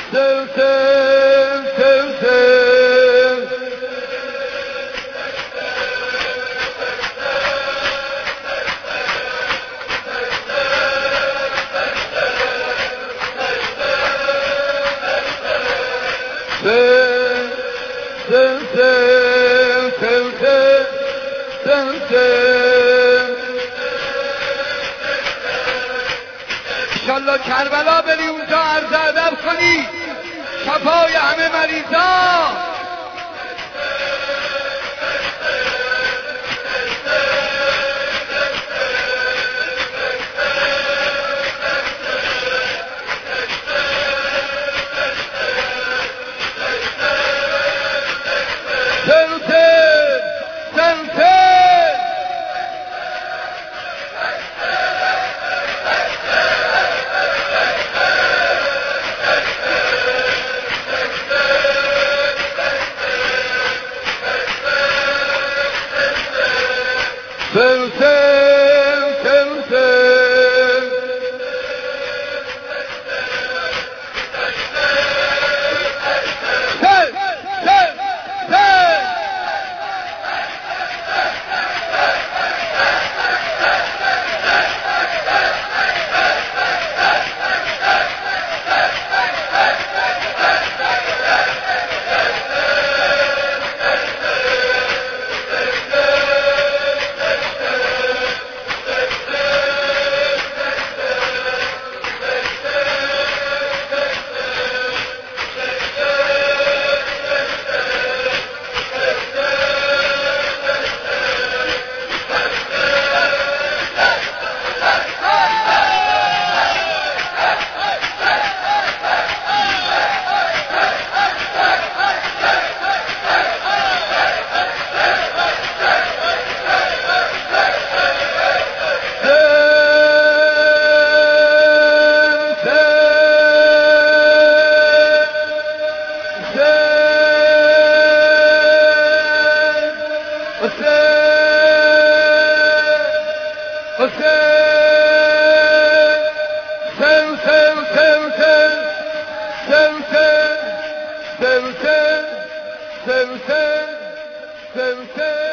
sev sev sev sev. Sev sev sev sev sev sev sev. انشالله کربلا بری اونجا عرض ادب کنی شفای همه مریضا. Sev sev sev sev. Sev sev sev. Sev